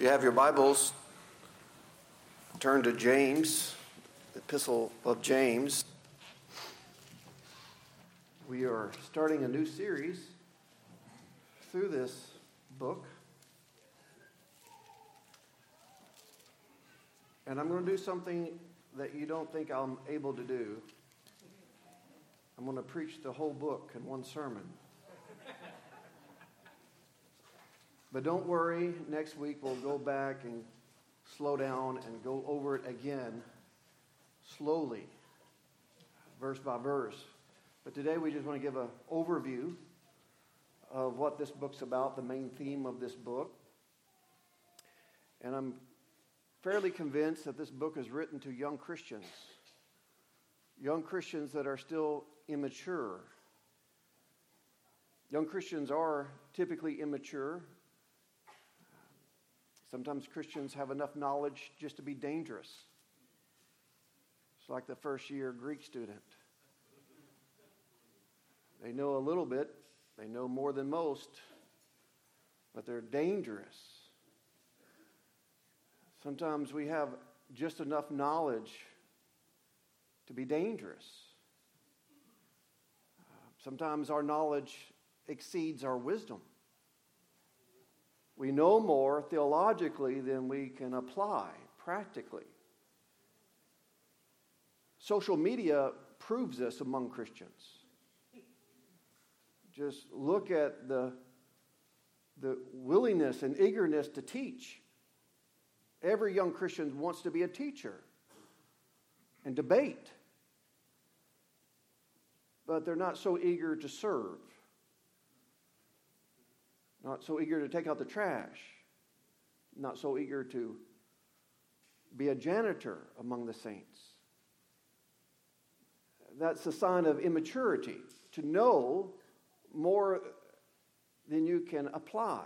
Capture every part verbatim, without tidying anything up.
you have your Bibles, turn to James, the Epistle of James. We are starting a new series through this book. And I'm going to do something that you don't think I'm able to do. I'm going to preach the whole book in one sermon. But don't worry, next week we'll go back and slow down and go over it again, slowly, verse by verse. But today we just want to give an overview of what this book's about, the main theme of this book. And I'm fairly convinced that this book is written to young Christians, young Christians that are still immature. Young Christians are typically immature. Sometimes Christians have enough knowledge just to be dangerous. It's like the first year Greek student. They know a little bit, they know more than most, but they're dangerous. Sometimes we have just enough knowledge to be dangerous. Sometimes our knowledge exceeds our wisdom. We know more theologically than we can apply practically. Social media proves this among Christians. Just look at the, the willingness and eagerness to teach. Every young Christian wants to be a teacher and debate. But they're not so eager to serve. Not so eager to take out the trash. Not so eager to be a janitor among the saints. That's a sign of immaturity, to know more than you can apply.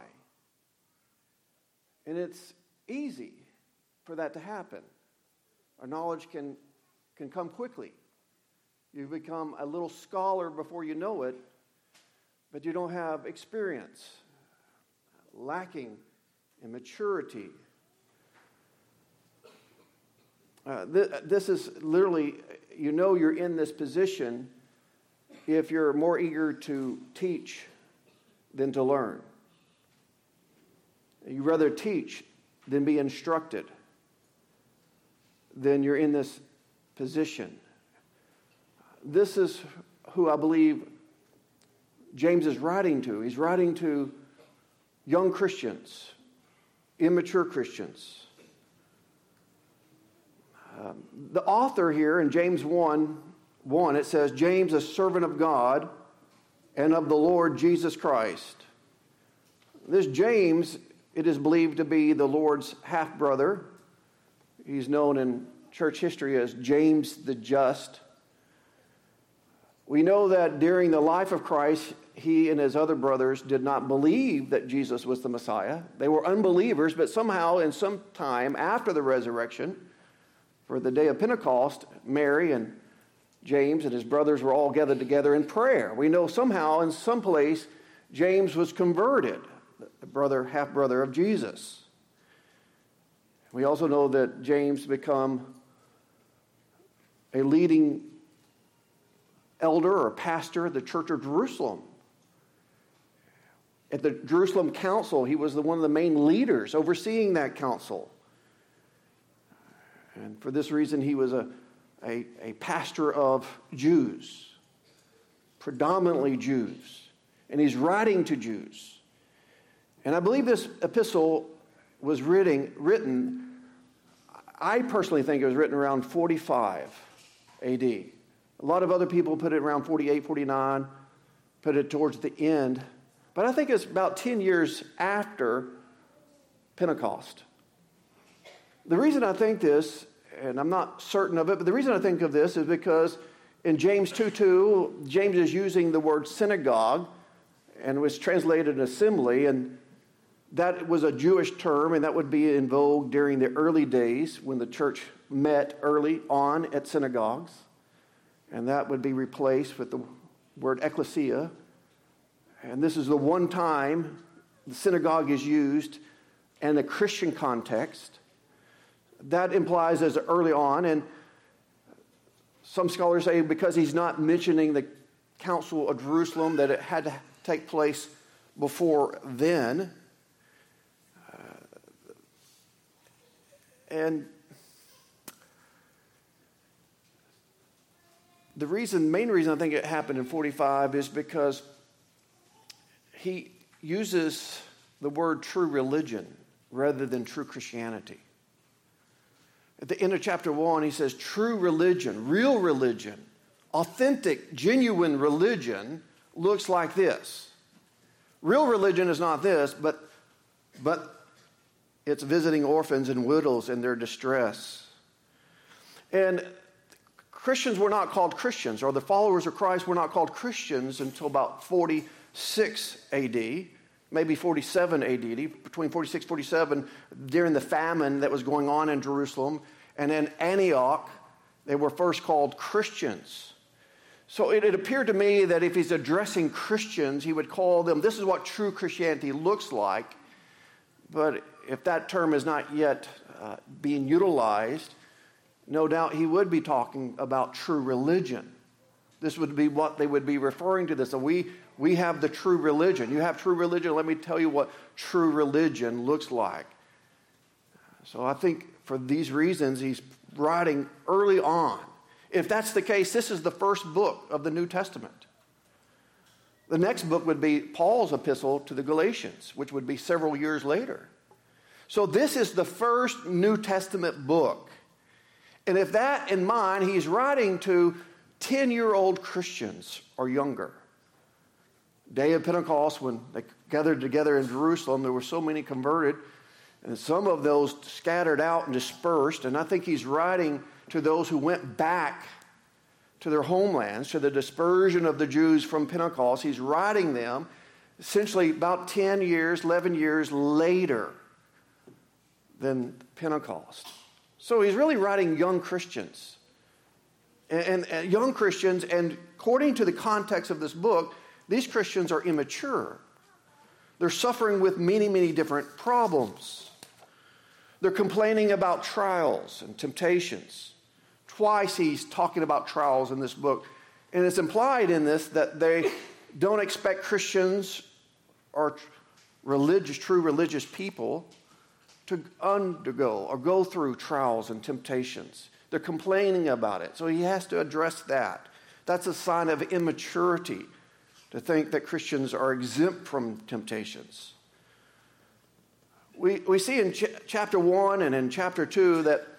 And it's easy for that to happen. Our knowledge can, can come quickly. You become a little scholar before you know it, but you don't have experience. Lacking in maturity. Uh, th- this is literally, you know you're in this position if you're more eager to teach than to learn. You rather teach than be instructed. Then you're in this position. This is who I believe James is writing to. He's writing to young Christians, immature Christians. Um, the author here in James one, one, it says, James, a servant of God and of the Lord Jesus Christ. This James, it is believed to be the Lord's half-brother. He's known in church history as James the Just. We know that during the life of Christ, he and his other brothers did not believe that Jesus was the Messiah. They were unbelievers, but somehow in some time after the resurrection, for the day of Pentecost, Mary and James and his brothers were all gathered together in prayer. We know somehow in some place James was converted, the brother, half-brother of Jesus. We also know that James became a leading elder or pastor of the Church of Jerusalem. At the Jerusalem Council, he was the, one of the main leaders overseeing that council. And for this reason, he was a, a, a pastor of Jews, predominantly Jews. And he's writing to Jews. And I believe this epistle was written, written, I personally think it was written around forty-five A D. A lot of other people put it around forty-eight, forty-nine, put it towards the end. But I think it's about ten years after Pentecost. The reason I think this, and I'm not certain of it, but the reason I think of this is because in James two two, James is using the word synagogue, and it was translated assembly, and that was a Jewish term, and that would be in vogue during the early days when the church met early on at synagogues. And that would be replaced with the word ecclesia. And this is the one time the synagogue is used and the Christian context. That implies as early on, and some scholars say because he's not mentioning the Council of Jerusalem, that it had to take place before then. Uh, and the reason, main reason I think it happened in forty-five is because he uses the word true religion rather than true Christianity. At the end of chapter one, he says true religion, real religion, authentic, genuine religion looks like this. Real religion is not this, but, but it's visiting orphans and widows in their distress. And Christians were not called Christians, or the followers of Christ were not called Christians until about forty-six A D, maybe forty-seven A D, between forty-six and forty-seven, during the famine that was going on in Jerusalem. And in Antioch, they were first called Christians. So it, it appeared to me that if he's addressing Christians, he would call them, this is what true Christianity looks like. But if that term is not yet uh, being utilized, no doubt he would be talking about true religion. This would be what they would be referring to this. So we, we have the true religion. You have true religion. Let me tell you what true religion looks like. So I think for these reasons, he's writing early on. If that's the case, this is the first book of the New Testament. The next book would be Paul's epistle to the Galatians, which would be several years later. So this is the first New Testament book. And if that in mind, he's writing to ten-year-old Christians or younger. Day of Pentecost, when they gathered together in Jerusalem, there were so many converted, and some of those scattered out and dispersed. And I think he's writing to those who went back to their homelands, to the dispersion of the Jews from Pentecost. He's writing them essentially about ten years, eleven years later than Pentecost. So he's really writing young Christians. And, and, and young Christians, and according to the context of this book, these Christians are immature. They're suffering with many, many different problems. They're complaining about trials and temptations. Twice he's talking about trials in this book. And it's implied in this that they don't expect Christians or religious, true religious people to undergo or go through trials and temptations. They're complaining about it. So he has to address that. That's a sign of immaturity to think that Christians are exempt from temptations. We, we see in ch- chapter one and in chapter two that,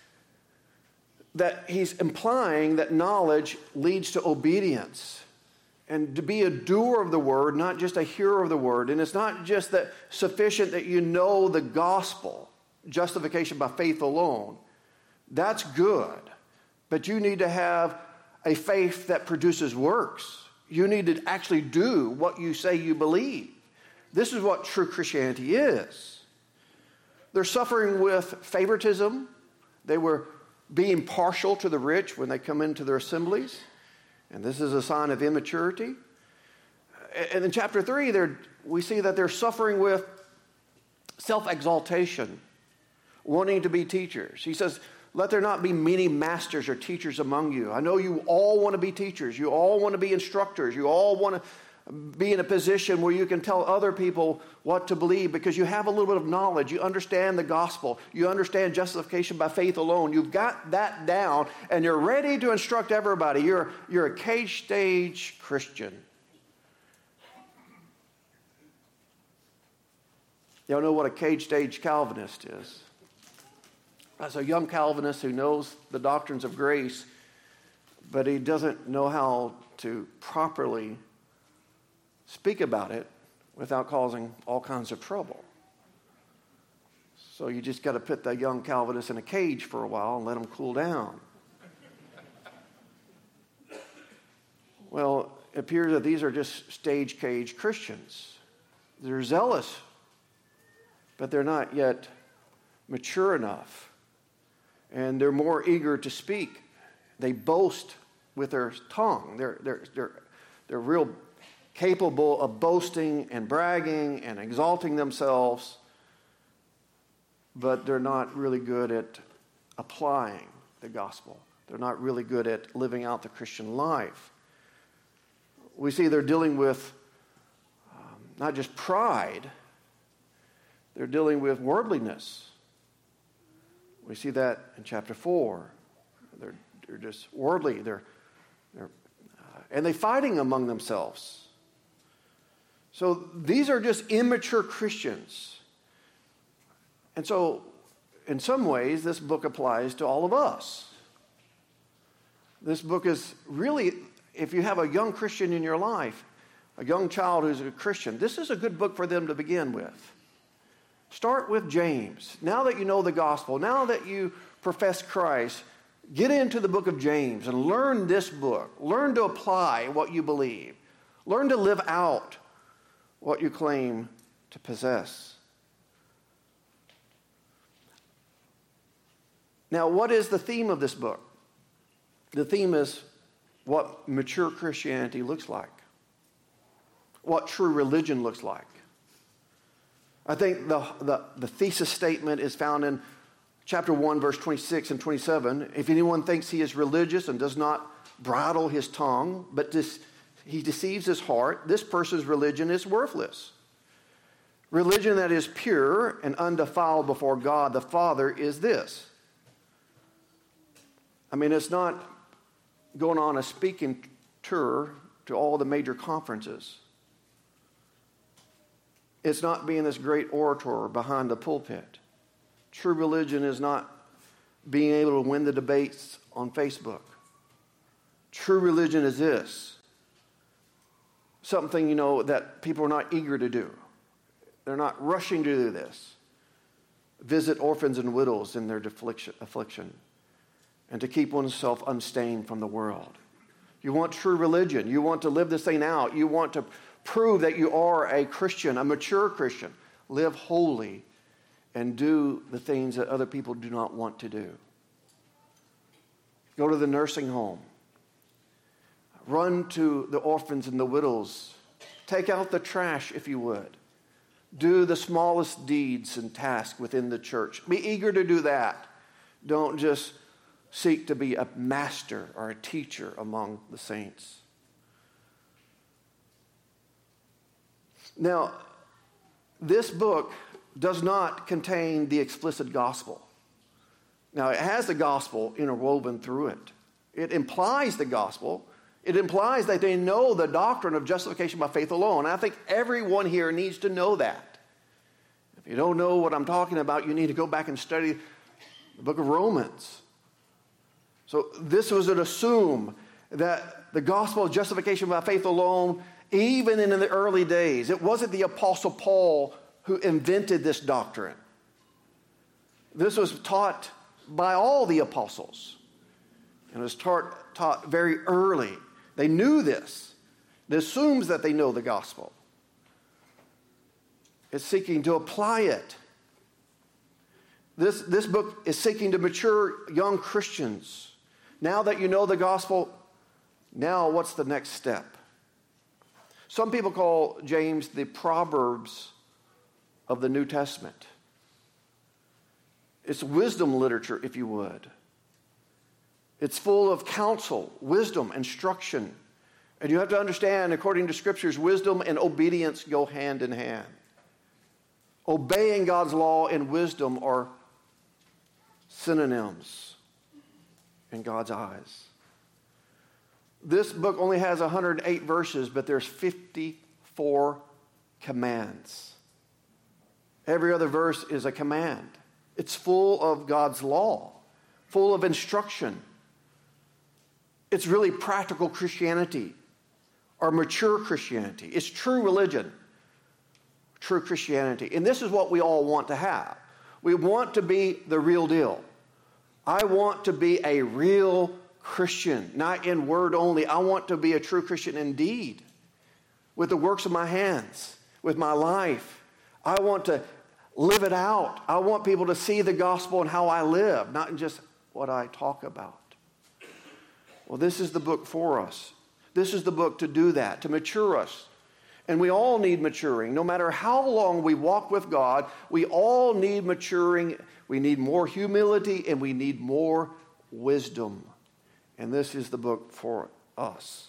that he's implying that knowledge leads to obedience. And to be a doer of the word, not just a hearer of the word. And it's not just that sufficient that you know the gospel, justification by faith alone. That's good. But you need to have a faith that produces works. You need to actually do what you say you believe. This is what true Christianity is. They're suffering with favoritism. They were being partial to the rich when they come into their assemblies. And this is a sign of immaturity. And in chapter three, we see that they're suffering with self-exaltation, wanting to be teachers. He says, let there not be many masters or teachers among you. I know you all want to be teachers. You all want to be instructors. You all want to be in a position where you can tell other people what to believe because you have a little bit of knowledge. You understand the gospel. You understand justification by faith alone. You've got that down, and you're ready to instruct everybody. You're, you're a cage stage Christian. Y'all know what a cage stage Calvinist is? That's a young Calvinist who knows the doctrines of grace, but he doesn't know how to properly speak about it without causing all kinds of trouble. So you just got to put that young Calvinist in a cage for a while and let him cool down. Well, it appears that these are just stage cage Christians. They're zealous, but they're not yet mature enough. And they're more eager to speak. They boast with their tongue. They're, they're, they're, they're real capable of boasting and bragging and exalting themselves. but they're not really good at applying the gospel. They're not really good at living out the Christian life. We see they're dealing with um, not just pride, they're dealing with worldliness. We see that in chapter four. They're, they're just worldly. They're, they're, uh, and they're fighting among themselves. So these are just immature Christians. And so, in some ways, this book applies to all of us. This book is really, if you have a young Christian in your life, a young child who's a Christian, this is a good book for them to begin with. Start with James. Now that you know the gospel, now that you profess Christ, get into the book of James and learn this book. Learn to apply what you believe. Learn to live out what you claim to possess. Now, what is the theme of this book? The theme is what mature Christianity looks like, what true religion looks like. I think the, the, the thesis statement is found in chapter one, verse twenty-six and twenty-seven. If anyone thinks he is religious and does not bridle his tongue, but dis, he deceives his heart, this person's religion is worthless. Religion that is pure and undefiled before God the Father is this. I mean, it's not going on a speaking tour to all the major conferences. It's not being this great orator behind the pulpit. True religion is not being able to win the debates on Facebook. True religion is this. Something, you know, that people are not eager to do. They're not rushing to do this. Visit orphans and widows in their affliction, and to keep oneself unstained from the world. You want true religion. You want to live this thing out. You want to prove that you are a Christian, a mature Christian. Live holy and do the things that other people do not want to do. Go to the nursing home. Run to the orphans and the widows. Take out the trash if you would. Do the smallest deeds and tasks within the church. Be eager to do that. Don't just seek to be a master or a teacher among the saints. Now, this book does not contain the explicit gospel. Now, it has the gospel interwoven through it. It implies the gospel. It implies that they know the doctrine of justification by faith alone. I think everyone here needs to know that. If you don't know what I'm talking about, you need to go back and study the book of Romans. So this was to assume that the gospel of justification by faith alone, even in the early days, it wasn't the Apostle Paul who invented this doctrine. This was taught by all the apostles. And it was taught, taught very early. They knew this. It assumes that they know the gospel. It's seeking to apply it. This, this book is seeking to mature young Christians. Now that you know the gospel, now what's the next step? Some people call James the Proverbs of the New Testament. It's wisdom literature, if you would. It's full of counsel, wisdom, instruction. And you have to understand, according to scriptures, wisdom and obedience go hand in hand. Obeying God's law and wisdom are synonyms in God's eyes. This book only has one hundred eight verses, but there's fifty-four commands. Every other verse is a command. It's full of God's law, full of instruction. It's really practical Christianity, or mature Christianity. It's true religion, true Christianity. And this is what we all want to have. We want to be the real deal. I want to be a real Christian, not in word only. I want to be a true Christian indeed, with the works of my hands, with my life. I want to live it out. I want people to see the gospel and how I live, not in just what I talk about. Well, this is the book for us. This is the book to do that, to mature us. And we all need maturing. No matter how long we walk with God, we all need maturing. We need more humility and we need more wisdom. And this is the book for us.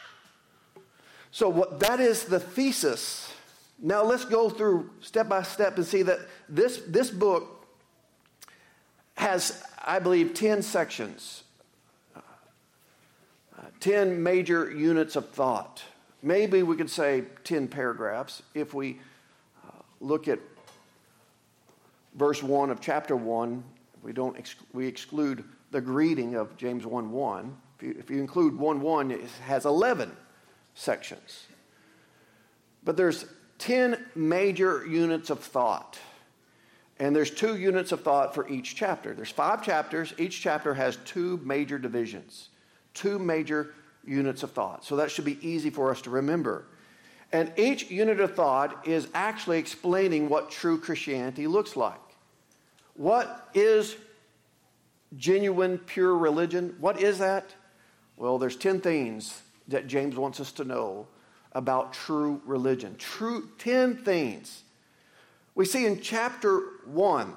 So what that is the thesis. Now let's go through step by step and see that this, this book has, I believe, ten sections. Uh, ten major units of thought. Maybe we could say ten paragraphs if we uh, look at verse one of chapter one. We don't ex- we exclude the greeting of James one one. If you, if you include one one, it has eleven sections. But there's ten major units of thought. And there's two units of thought for each chapter. There's five chapters. Each chapter has two major divisions, two major units of thought. So that should be easy for us to remember. And each unit of thought is actually explaining what true Christianity looks like. What is genuine, pure religion? What is that? Well, there's ten things that James wants us to know about true religion. True, ten things. We see in chapter one,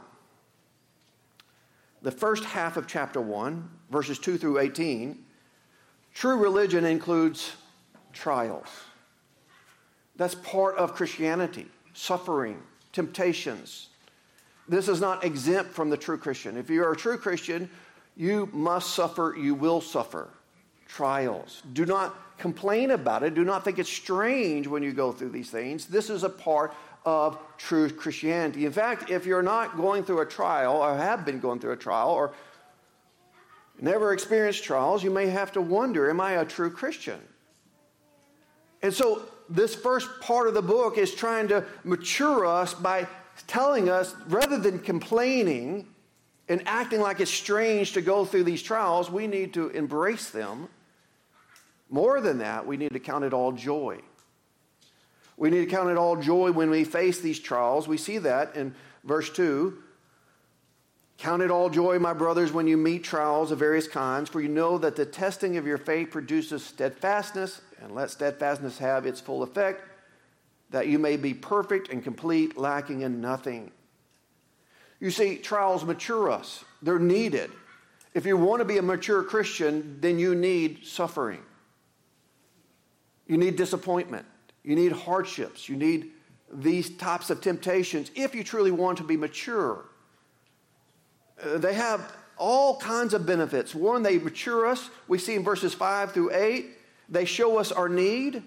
the first half of chapter one, verses two through eighteen, true religion includes trials. That's part of Christianity. Suffering, temptations. This is not exempt from the true Christian. If you are a true Christian, you must suffer, you will suffer. Trials. Do not complain about it. Do not think it's strange when you go through these things. This is a part of true Christianity. In fact, if you're not going through a trial or have been going through a trial or never experienced trials, you may have to wonder, am I a true Christian? And so this first part of the book is trying to mature us by telling us, rather than complaining and acting like it's strange to go through these trials, we need to embrace them. More than that, we need to count it all joy. We need to count it all joy when we face these trials. We see that in verse two. Count it all joy, my brothers, when you meet trials of various kinds, for you know that the testing of your faith produces steadfastness, and let steadfastness have its full effect, that you may be perfect and complete, lacking in nothing. You see, trials mature us. They're needed. If you want to be a mature Christian, then you need suffering. You need disappointment. You need hardships. You need these types of temptations if you truly want to be mature. Uh, they have all kinds of benefits. One, they mature us. We see in verses five through eight, they show us our need.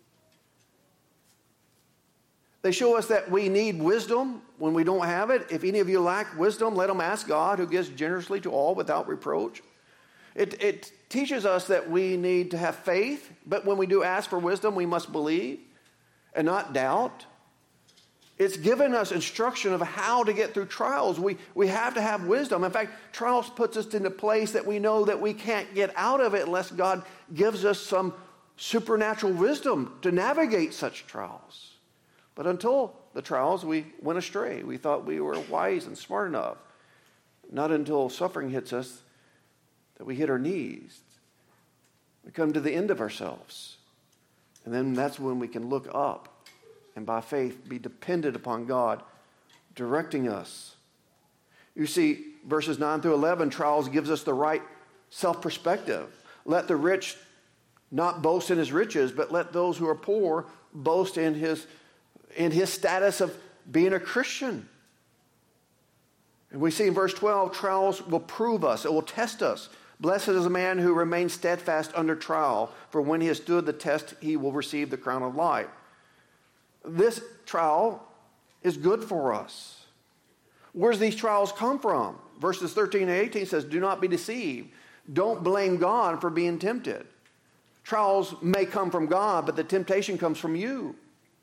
They show us that we need wisdom when we don't have it. If any of you lack wisdom, let them ask God, who gives generously to all without reproach. It, it teaches us that we need to have faith, but when we do ask for wisdom, we must believe and not doubt. It's given us instruction of how to get through trials. We, we have to have wisdom. In fact, trials puts us in a place that we know that we can't get out of it unless God gives us some supernatural wisdom to navigate such trials. But until the trials, we went astray. We thought we were wise and smart enough. Not until suffering hits us that we hit our knees. We come to the end of ourselves. And then that's when we can look up and by faith be dependent upon God directing us. You see, verses nine through eleven, trials gives us the right self-perspective. Let the rich not boast in his riches, but let those who are poor boast in his, in his status of being a Christian. And we see in verse twelve, trials will prove us. It will test us. Blessed is the man who remains steadfast under trial, for when he has stood the test, he will receive the crown of life. This trial is good for us. Where do these trials come from? Verses thirteen and eighteen says, do not be deceived. Don't blame God for being tempted. Trials may come from God, but the temptation comes from you.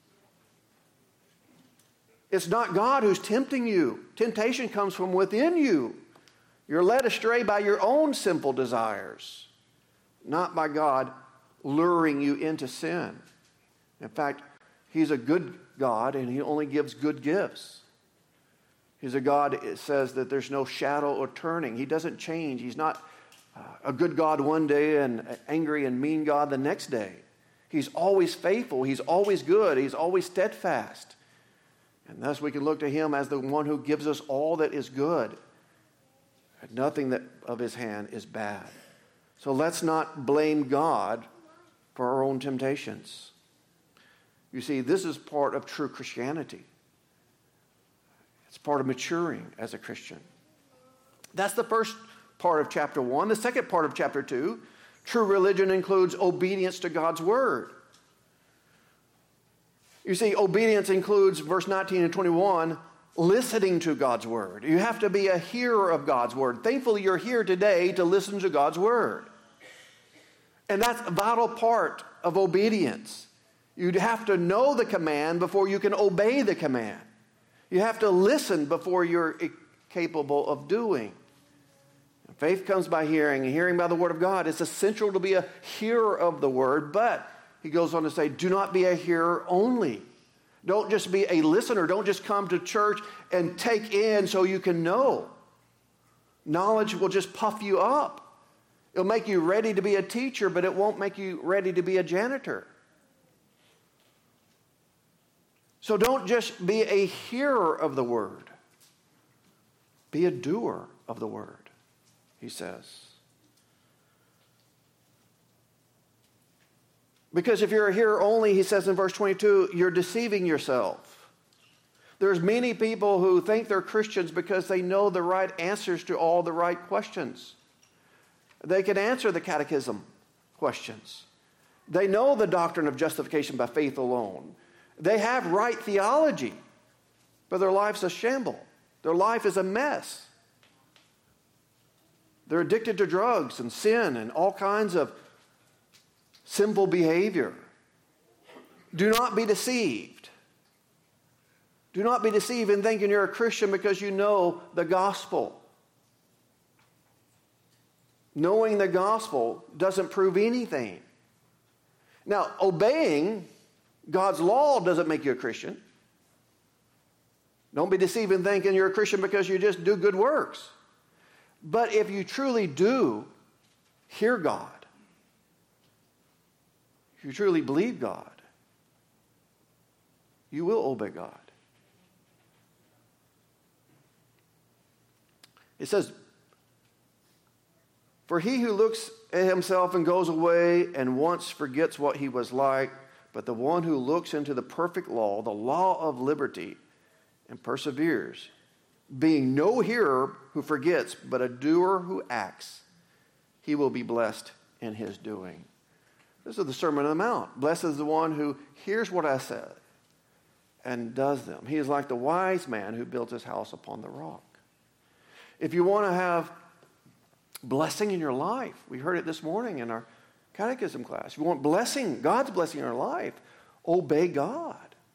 It's not God who's tempting you. Temptation comes from within you. You're led astray by your own sinful desires, not by God luring you into sin. In fact, he's a good God, and he only gives good gifts. He's a God that says that there's no shadow or turning. He doesn't change. He's not uh, a good God one day and an angry and mean God the next day. He's always faithful. He's always good. He's always steadfast. And thus we can look to him as the one who gives us all that is good. And nothing that of his hand is bad. So let's not blame God for our own temptations. You see, this is part of true Christianity. It's part of maturing as a Christian. That's the first part of chapter one. The second part of chapter two, true religion includes obedience to God's word. You see, obedience includes, verse nineteen and twenty-one, listening to God's word. You have to be a hearer of God's word. Thankfully, you're here today to listen to God's word. And that's a vital part of obedience. You'd have to know the command before you can obey the command. You have to listen before you're capable of doing. Faith comes by hearing, and hearing by the word of God. It's essential to be a hearer of the word, but he goes on to say, do not be a hearer only. Don't just be a listener. Don't just come to church and take in so you can know. Knowledge will just puff you up. It'll make you ready to be a teacher, but it won't make you ready to be a janitor. So don't just be a hearer of the word. Be a doer of the word, he says. Because if you're a hearer only, he says in verse twenty-two, you're deceiving yourself. There's many people who think they're Christians because they know the right answers to all the right questions. They can answer the catechism questions. They know the doctrine of justification by faith alone. They have right theology, but their life's a shamble. Their life is a mess. They're addicted to drugs and sin and all kinds of sinful behavior. Do not be deceived. Do not be deceived in thinking you're a Christian because you know the gospel. Knowing the gospel doesn't prove anything. Now, obeying God's law doesn't make you a Christian. Don't be deceived in thinking you're a Christian because you just do good works. But if you truly do hear God, if you truly believe God, you will obey God. It says, for he who looks at himself and goes away and once forgets what he was like, but the one who looks into the perfect law, the law of liberty, and perseveres, being no hearer who forgets, but a doer who acts, he will be blessed in his doing. This is the Sermon on the Mount. Blessed is the one who hears what I said and does them. He is like the wise man who built his house upon the rock. If you want to have blessing in your life, we heard it this morning in our catechism class. If you want blessing, God's blessing in our life, obey God.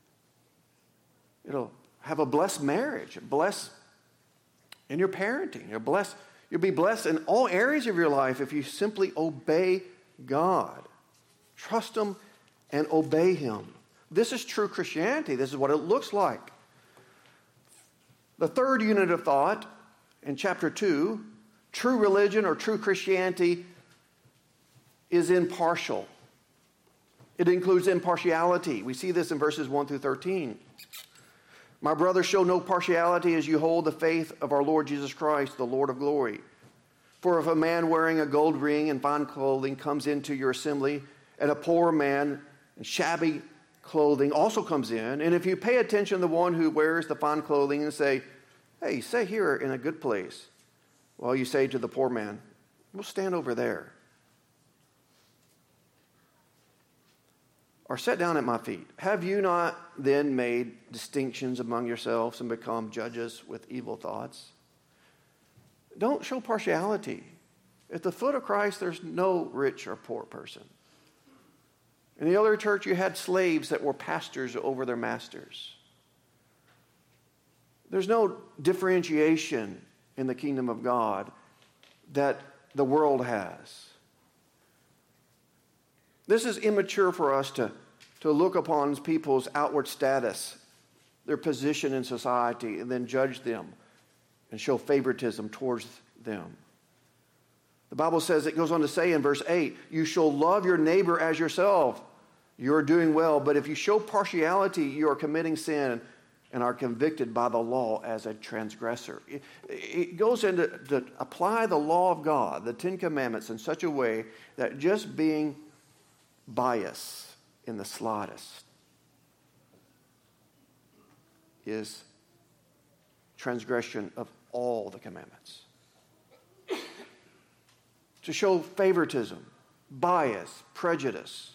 It'll have a blessed marriage, bless in your parenting. You'll, bless, you'll be blessed in all areas of your life if you simply obey God. Trust him and obey him. This is true Christianity. This is what it looks like. The third unit of thought in chapter two, true religion or true Christianity is impartial. It includes impartiality. We see this in verses one through thirteen. My brothers, show no partiality as you hold the faith of our Lord Jesus Christ, the Lord of glory. For if a man wearing a gold ring and fine clothing comes into your assembly, and a poor man in shabby clothing also comes in, and if you pay attention to the one who wears the fine clothing and say, hey, stay here in a good place, while you say to the poor man, we'll stand over there, or sit down at my feet. Have you not then made distinctions among yourselves and become judges with evil thoughts? Don't show partiality. At the foot of Christ, there's no rich or poor person. In the early church, you had slaves that were pastors over their masters. There's no differentiation in the kingdom of God that the world has. This is immature for us to, to look upon people's outward status, their position in society, and then judge them and show favoritism towards them. The Bible says, it goes on to say in verse eight, you shall love your neighbor as yourself. you're doing well. But if you show partiality, you are committing sin and are convicted by the law as a transgressor. It, it goes into to apply the law of God, the Ten Commandments, in such a way that just being biased in the slightest is transgression of all the commandments. To show favoritism, bias, prejudice,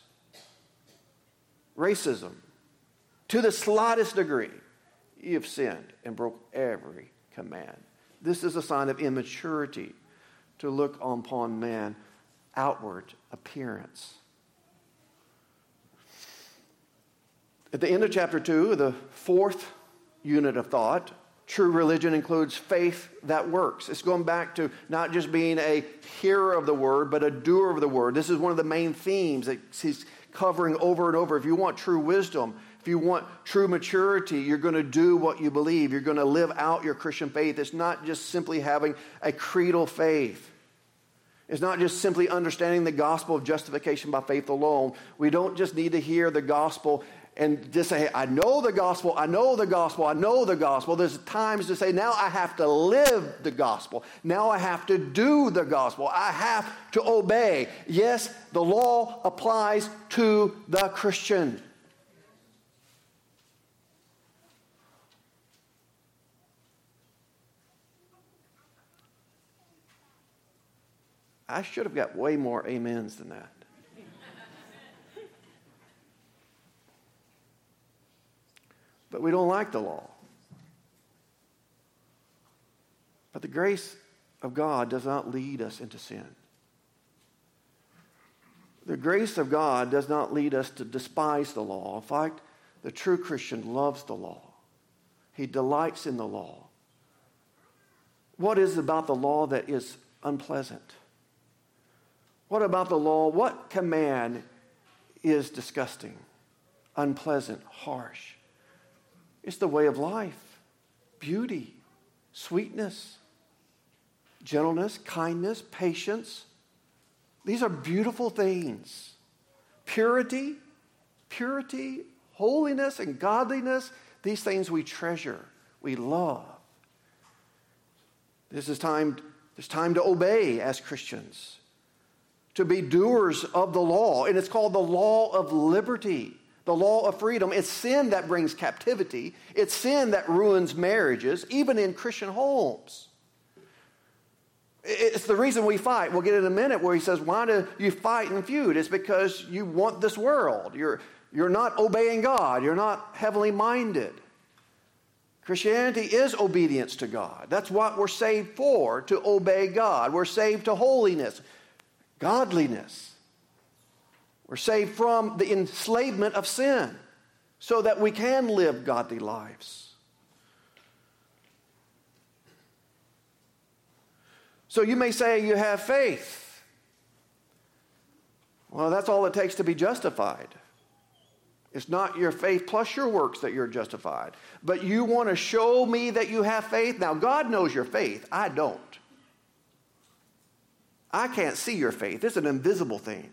racism, to the slightest degree, you have sinned and broke every command. This is a sign of immaturity to look upon man outward appearance. At the end of chapter two, the fourth unit of thought, true religion includes faith that works. It's going back to not just being a hearer of the word, but a doer of the word. This is one of the main themes that he's covering over and over. If you want true wisdom, if you want true maturity, you're going to do what you believe. You're going to live out your Christian faith. It's not just simply having a creedal faith. It's not just simply understanding the gospel of justification by faith alone. We don't just need to hear the gospel and just say, hey, I know the gospel, I know the gospel, I know the gospel. There's times to say, now I have to live the gospel. Now I have to do the gospel. I have to obey. Yes, the law applies to the Christian. I should have got way more amens than that. But we don't like the law. But the grace of God does not lead us into sin. The grace of God does not lead us to despise the law. In fact, the true Christian loves the law. He delights in the law. What is about the law that is unpleasant? What about the law? What command is disgusting, unpleasant, harsh? It's the way of life, beauty, sweetness, gentleness, kindness, patience. These are beautiful things. Purity, purity, holiness, and godliness, these things we treasure, we love. This is time, it's time to obey as Christians, to be doers of the law. And it's called the law of liberty, the law of freedom. It's sin that brings captivity. It's sin that ruins marriages, even in Christian homes. It's the reason we fight. We'll get in a minute where he says, why do you fight and feud? It's because you want this world. You're, you're not obeying God. You're not heavenly minded. Christianity is obedience to God. That's what we're saved for, to obey God. We're saved to holiness, godliness. We're saved from the enslavement of sin so that we can live godly lives. So you may say you have faith. Well, that's all it takes to be justified. It's not your faith plus your works that you're justified. But you want to show me that you have faith? Now, God knows your faith. I don't. I can't see your faith. It's an invisible thing.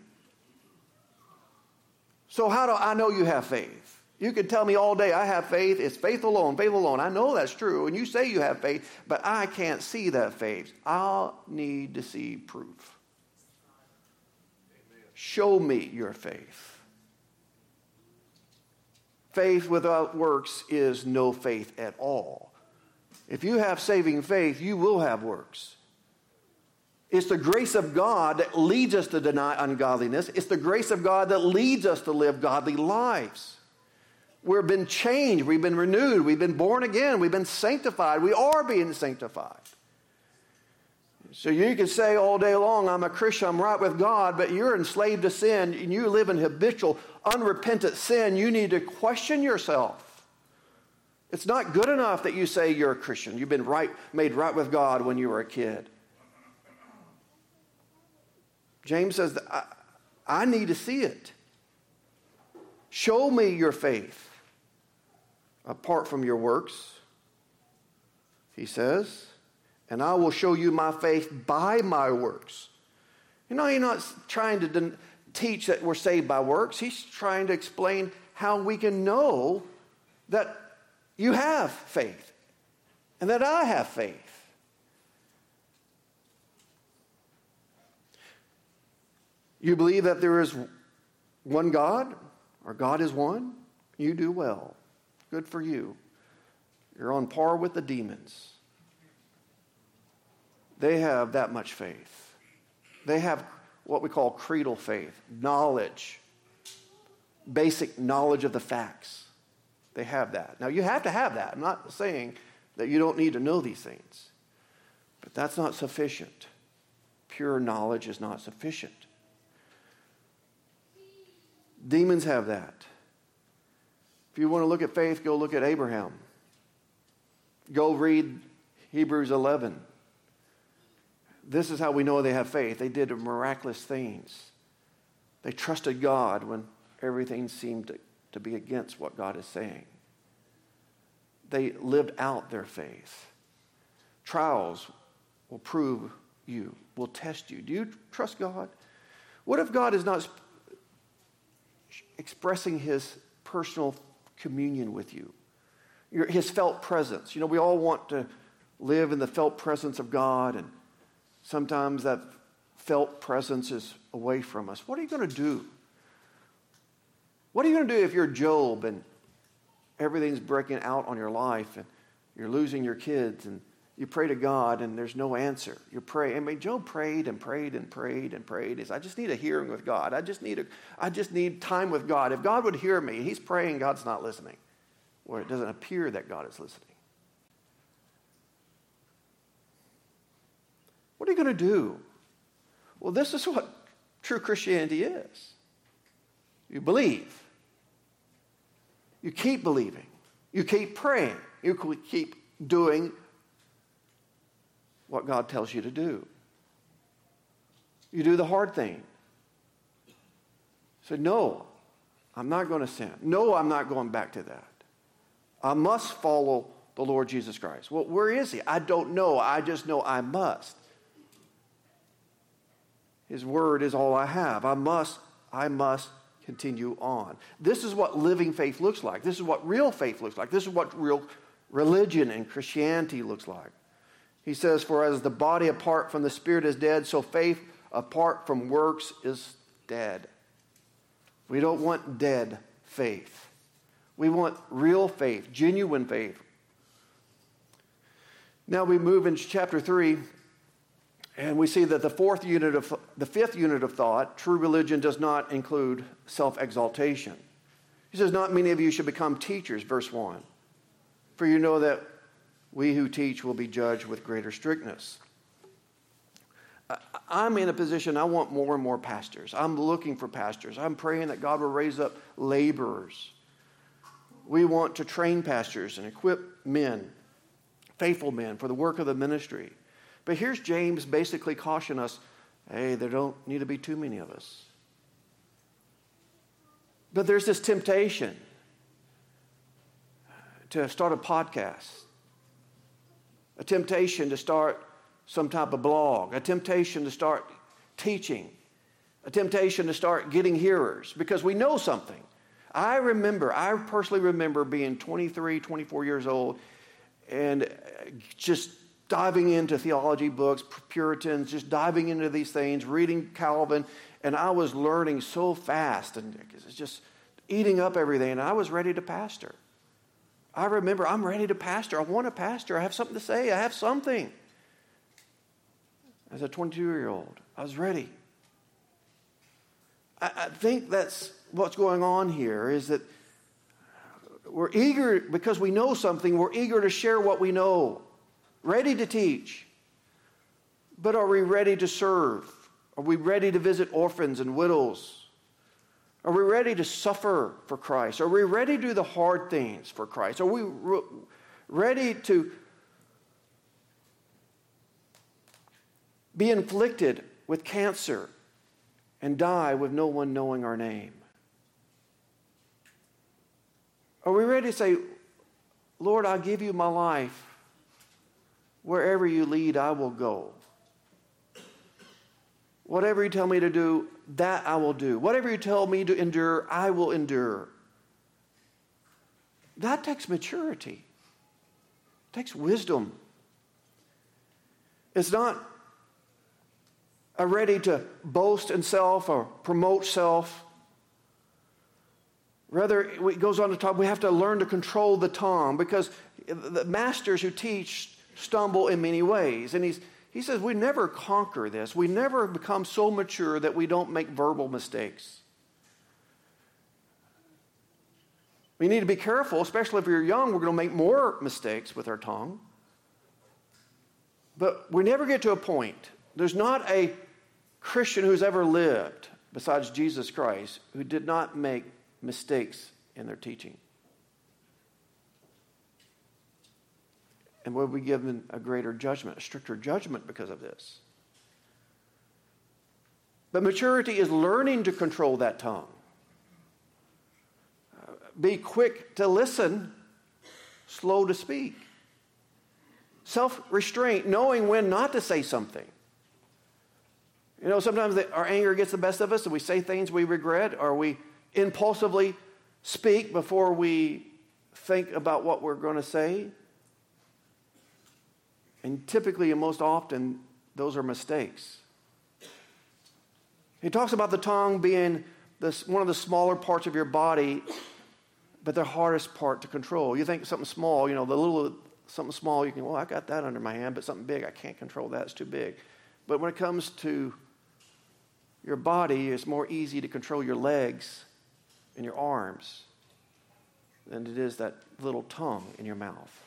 So how do I know you have faith? You can tell me all day, I have faith. It's faith alone, faith alone. I know that's true. And you say you have faith, but I can't see that faith. I'll need to see proof. Show me your faith. Faith without works is no faith at all. If you have saving faith, you will have works. It's the grace of God that leads us to deny ungodliness. It's the grace of God that leads us to live godly lives. We've been changed. We've been renewed. We've been born again. We've been sanctified. We are being sanctified. So you can say all day long, I'm a Christian, I'm right with God, but you're enslaved to sin and you live in habitual, unrepentant sin. You need to question yourself. It's not good enough that you say you're a Christian. You've been right, made right with God when you were a kid. James says, I, I need to see it. Show me your faith apart from your works, he says, and I will show you my faith by my works. You know, you're not trying to den- teach that we're saved by works. He's trying to explain how we can know that you have faith and that I have faith. You believe that there is one God, or God is one? You do well. Good for you. You're on par with the demons. They have that much faith. They have what we call creedal faith, knowledge, basic knowledge of the facts. They have that. Now, you have to have that. I'm not saying that you don't need to know these things, but that's not sufficient. Pure knowledge is not sufficient. Demons have that. If you want to look at faith, go look at Abraham. Go read Hebrews eleven. This is how we know they have faith. They did miraculous things. They trusted God when everything seemed to, to be against what God is saying. They lived out their faith. Trials will prove you, will test you. Do you trust God? What if God is not expressing his personal communion with you, Your, his felt presence? You know, we all want to live in the felt presence of God, and sometimes that felt presence is away from us. What are you going to do? What are you going to do if you're Job and everything's breaking out on your life and you're losing your kids and you pray to God and there's no answer? You pray. I mean, Job prayed and prayed and prayed and prayed. He said, I just need a hearing with God. I just need a, I just need time with God. If God would hear me, he's praying, God's not listening. Or it doesn't appear that God is listening. What are you going to do? Well, this is what true Christianity is. You believe. You keep believing. You keep praying. You keep doing what God tells you to do. You do the hard thing. So, no, I'm not going to sin. No, I'm not going back to that. I must follow the Lord Jesus Christ. Well, where is he? I don't know. I just know I must. His word is all I have. I must, I must continue on. This is what living faith looks like. This is what real faith looks like. This is what real religion and Christianity looks like. He says, for as the body apart from the spirit is dead, so faith apart from works is dead. We don't want dead faith. We want real faith, genuine faith. Now we move into chapter three, and we see that the fourth unit of the fifth unit of thought, true religion does not include self-exaltation. He says, not many of you should become teachers, verse one. For you know that we who teach will be judged with greater strictness. I'm in a position, I want more and more pastors. I'm looking for pastors. I'm praying that God will raise up laborers. We want to train pastors and equip men, faithful men, for the work of the ministry. But here's James basically cautioning us, hey, there don't need to be too many of us. But there's this temptation to start a podcast, a temptation to start some type of blog, a temptation to start teaching, a temptation to start getting hearers, because we know something. I remember, I personally remember being twenty-three, twenty-four years old and just diving into theology books, Puritans, just diving into these things, reading Calvin, and I was learning so fast and it's just eating up everything, and I was ready to pastor. I remember, I'm ready to pastor. I want to pastor. I have something to say. I have something. As a twenty-two-year-old, I was ready. I, I think that's what's going on here, is that we're eager, because we know something, we're eager to share what we know, ready to teach. But are we ready to serve? Are we ready to visit orphans and widows? Are we ready to suffer for Christ? Are we ready to do the hard things for Christ? Are we re- ready to be inflicted with cancer and die with no one knowing our name? Are we ready to say, Lord, I give you my life. Wherever you lead, I will go. Whatever you tell me to do, that I will do. Whatever you tell me to endure, I will endure. That takes maturity. It takes wisdom. It's not a ready to boast in self or promote self. Rather, it goes on to talk, we have to learn to control the tongue, because the masters who teach stumble in many ways. And he's, he says we never conquer this. We never become so mature that we don't make verbal mistakes. We need to be careful, especially if you're young, we're going to make more mistakes with our tongue. But we never get to a point. There's not a Christian who's ever lived, besides Jesus Christ, who did not make mistakes in their teaching. And will we give them a greater judgment, a stricter judgment because of this? But maturity is learning to control that tongue. Uh, be quick to listen, slow to speak. Self-restraint, knowing when not to say something. You know, sometimes the, our anger gets the best of us and we say things we regret, or we impulsively speak before we think about what we're going to say. And typically and most often, those are mistakes. He talks about the tongue being this, one of the smaller parts of your body, but the hardest part to control. You think something small, you know, the little something small, you can, well, I got that under my hand, but something big, I can't control that, it's too big. But when it comes to your body, it's more easy to control your legs and your arms than it is that little tongue in your mouth.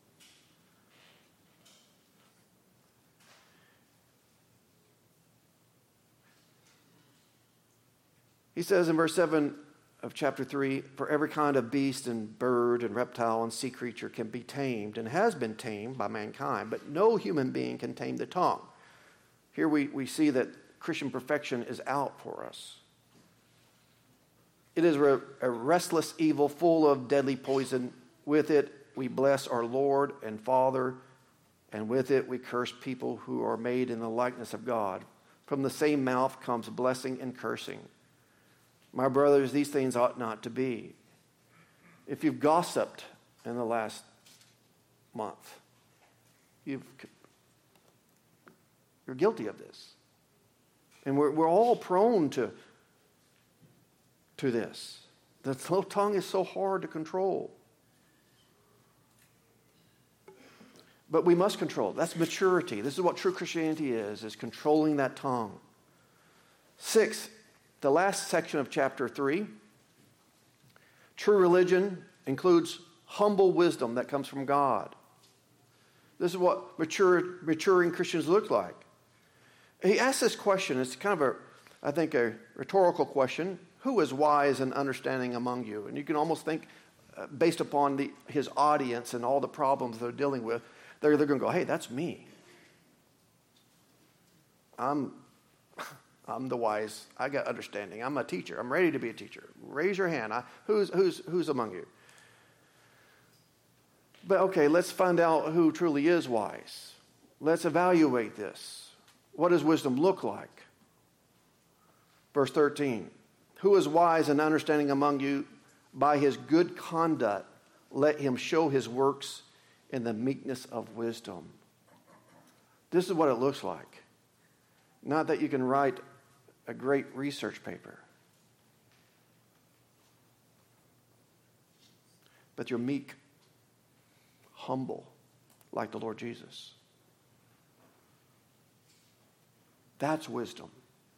He says in verse seven of chapter three, for every kind of beast and bird and reptile and sea creature can be tamed and has been tamed by mankind, but no human being can tame the tongue. Here we, we see that Christian perfection is out for us. It is a, a restless evil full of deadly poison. With it we bless our Lord and Father, and with it we curse people who are made in the likeness of God. From the same mouth comes blessing and cursing. My brothers, these things ought not to be. If you've gossiped in the last month, you've, you're guilty of this. And we're, we're all prone to, to this. The little tongue is so hard to control. But we must control it. That's maturity. This is what true Christianity is, is controlling that tongue. Six, the last section of chapter three. True religion includes humble wisdom that comes from God. This is what mature, maturing Christians look like. He asks this question. It's kind of a, I think, a rhetorical question. Who is wise and understanding among you? And you can almost think, uh, based upon the, his audience and all the problems they're dealing with, they're, they're going to go, hey, that's me. I'm, I'm the wise. I got understanding. I'm a teacher. I'm ready to be a teacher. Raise your hand. I, who's, who's, who's among you? But okay, let's find out who truly is wise. Let's evaluate this. What does wisdom look like? Verse thirteen. Who is wise and understanding among you? By his good conduct, let him show his works in the meekness of wisdom. This is what it looks like. Not that you can write a great research paper, but you're meek, humble, like the Lord Jesus. That's wisdom.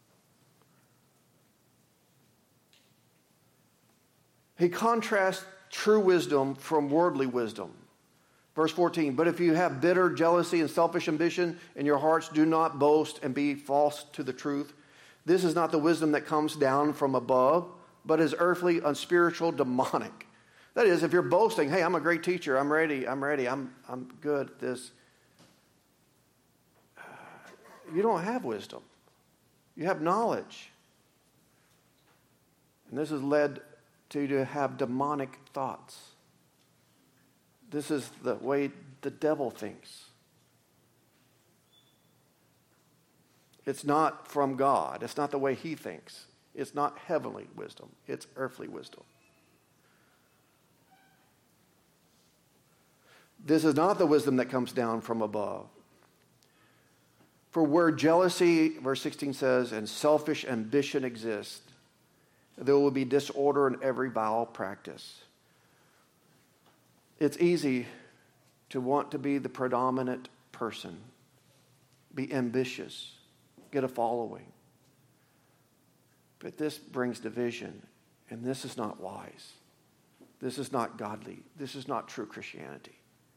He contrasts true wisdom from worldly wisdom. Verse fourteen, but if you have bitter jealousy and selfish ambition in your hearts, do not boast and be false to the truth. This is not the wisdom that comes down from above, but is earthly, unspiritual, demonic. That is, if you're boasting, hey, I'm a great teacher, I'm ready, I'm ready, I'm, I'm good at this. You don't have wisdom. You have knowledge. And this has led to you to have demonic thoughts. This is the way the devil thinks. It's not from God. It's not the way he thinks. It's not heavenly wisdom. It's earthly wisdom. This is not the wisdom that comes down from above. For where jealousy, verse sixteen says, and selfish ambition exist, there will be disorder in every vile practice. It's easy to want to be the predominant person, be ambitious, get a following. But this brings division, and this is not wise. This is not godly. This is not true Christianity.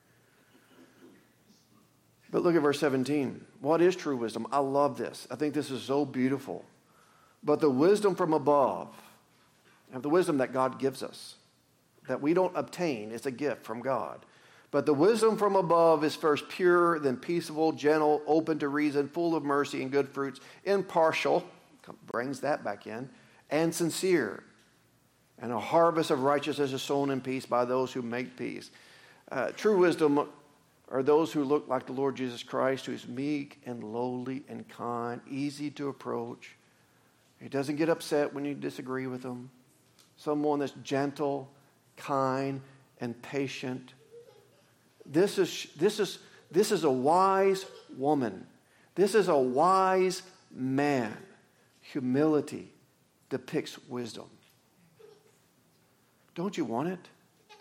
But look at verse seventeen. What is true wisdom? I love this. I think this is so beautiful. But the wisdom from above, and the wisdom that God gives us, that we don't obtain, it's a gift from God. But the wisdom from above is first pure, then peaceable, gentle, open to reason, full of mercy and good fruits, impartial, brings that back in, and sincere. And a harvest of righteousness is sown in peace by those who make peace. Uh, true wisdom are those who look like the Lord Jesus Christ, who is meek and lowly and kind, easy to approach. He doesn't get upset when you disagree with him. Someone that's gentle, kind, and patient. This is, this is, this is a wise woman. This is a wise man. Humility depicts wisdom. Don't you want it?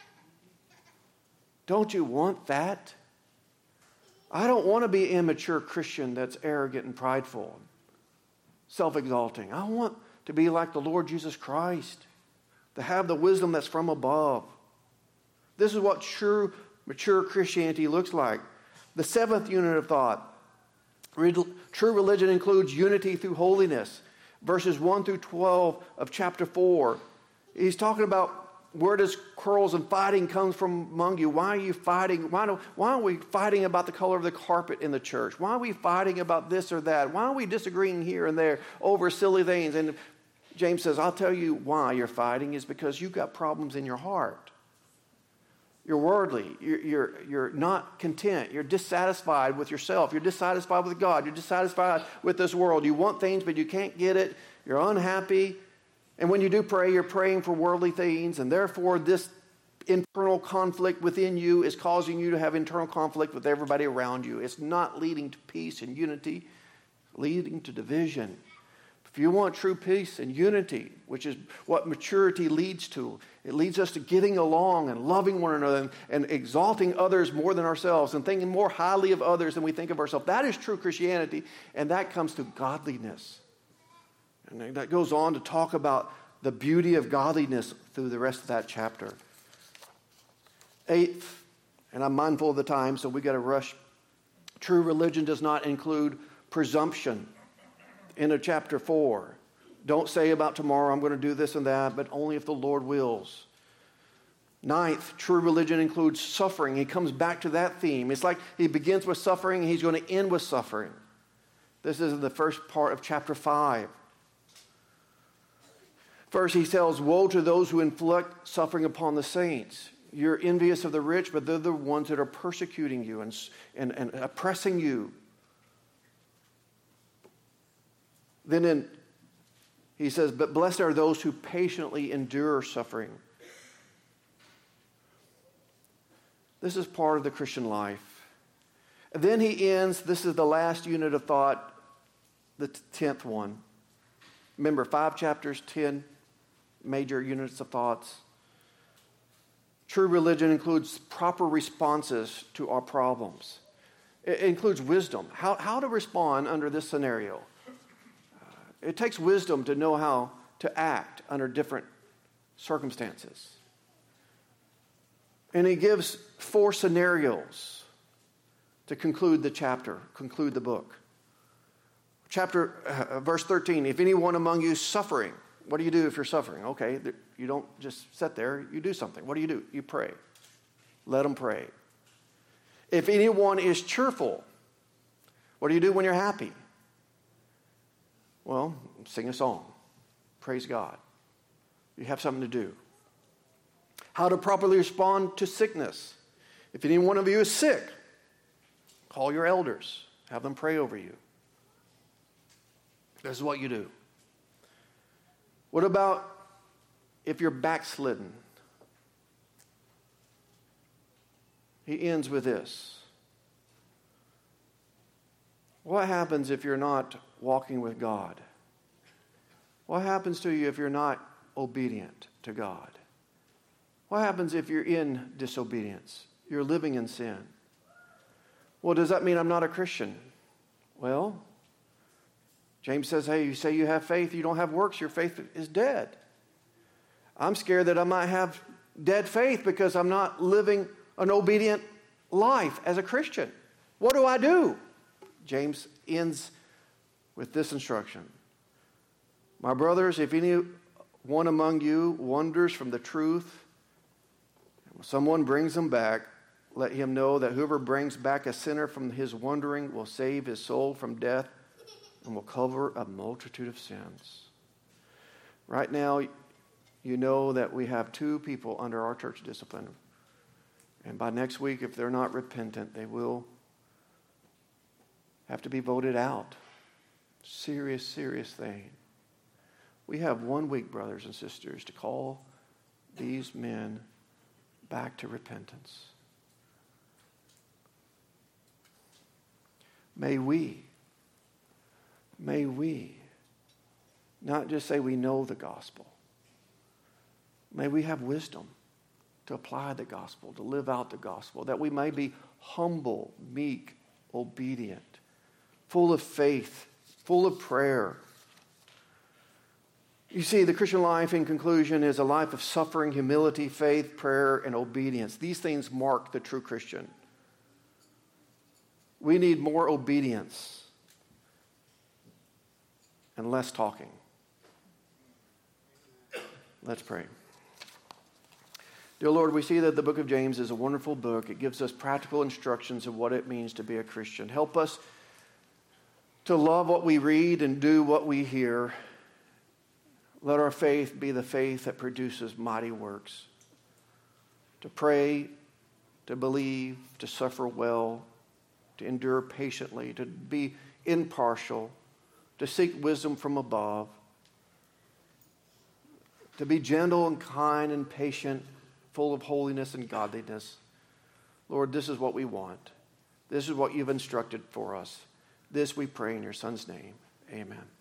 Don't you want that? I don't want to be an immature Christian that's arrogant and prideful, self-exalting. I want to be like the Lord Jesus Christ, to have the wisdom that's from above. This is what true, mature Christianity looks like. The seventh unit of thought. True religion includes unity through holiness. Verses one through twelve of chapter four. He's talking about where does quarrels and fighting come from among you? Why are you fighting? Why, do, why are we fighting about the color of the carpet in the church? Why are we fighting about this or that? Why are we disagreeing here and there over silly things? And James says, I'll tell you why you're fighting is because you've got problems in your heart. You're worldly. You're, you're, you're not content. You're dissatisfied with yourself. You're dissatisfied with God. You're dissatisfied with this world. You want things, but you can't get it. You're unhappy. And when you do pray, you're praying for worldly things. And therefore, this internal conflict within you is causing you to have internal conflict with everybody around you. It's not leading to peace and unity, leading to division. If you want true peace and unity, which is what maturity leads to, it leads us to getting along and loving one another and, and exalting others more than ourselves and thinking more highly of others than we think of ourselves. That is true Christianity, and that comes through godliness. And that goes on to talk about the beauty of godliness through the rest of that chapter. Eighth, and I'm mindful of the time, so we got to rush. True religion does not include presumption. Into chapter four. Don't say about tomorrow, I'm going to do this and that, but only if the Lord wills. Ninth, true religion includes suffering. He comes back to that theme. It's like he begins with suffering and he's going to end with suffering. This is the first part of chapter five. First, he tells, woe to those who inflict suffering upon the saints. You're envious of the rich, but they're the ones that are persecuting you and, and, and oppressing you. Then in, he says, but blessed are those who patiently endure suffering. This is part of the Christian life. And then he ends, this is the last unit of thought, the tenth one. Remember, five chapters, ten major units of thoughts. True religion includes proper responses to our problems. It includes wisdom, how, how to respond under this scenario. It takes wisdom to know how to act under different circumstances. And he gives four scenarios to conclude the chapter, conclude the book. Chapter, uh, verse thirteen, if anyone among you is suffering, what do you do if you're suffering? Okay, you don't just sit there, you do something. What do you do? You pray. Let them pray. If anyone is cheerful, what do you do when you're happy? Well, sing a song. Praise God. You have something to do. How to properly respond to sickness. If any one of you is sick, call your elders. Have them pray over you. This is what you do. What about if you're backslidden? He ends with this. What happens if you're not walking with God? What happens to you if you're not obedient to God? What happens if you're in disobedience? You're living in sin. Well, does that mean I'm not a Christian? Well, James says, hey, you say you have faith, you don't have works, your faith is dead. I'm scared that I might have dead faith because I'm not living an obedient life as a Christian. What do I do? James ends with this instruction. My brothers, if any one among you wanders from the truth, and someone brings him back, let him know that whoever brings back a sinner from his wandering will save his soul from death and will cover a multitude of sins. Right now, you know that we have two people under our church discipline. And by next week, if they're not repentant, they will have to be voted out. Serious, serious thing. We have one week, brothers and sisters, to call these men back to repentance. May we, may we not just say we know the gospel. May we have wisdom to apply the gospel, to live out the gospel, that we may be humble, meek, obedient, full of faith, full of prayer. You see, the Christian life, in conclusion, is a life of suffering, humility, faith, prayer, and obedience. These things mark the true Christian. We need more obedience and less talking. Let's pray. Dear Lord, we see that the book of James is a wonderful book. It gives us practical instructions of what it means to be a Christian. Help us to love what we read and do what we hear. Let our faith be the faith that produces mighty works. To pray, to believe, to suffer well, to endure patiently, to be impartial, to seek wisdom from above, to be gentle and kind and patient, full of holiness and godliness. Lord, this is what we want. This is what you've instructed for us. This we pray in your Son's name. Amen.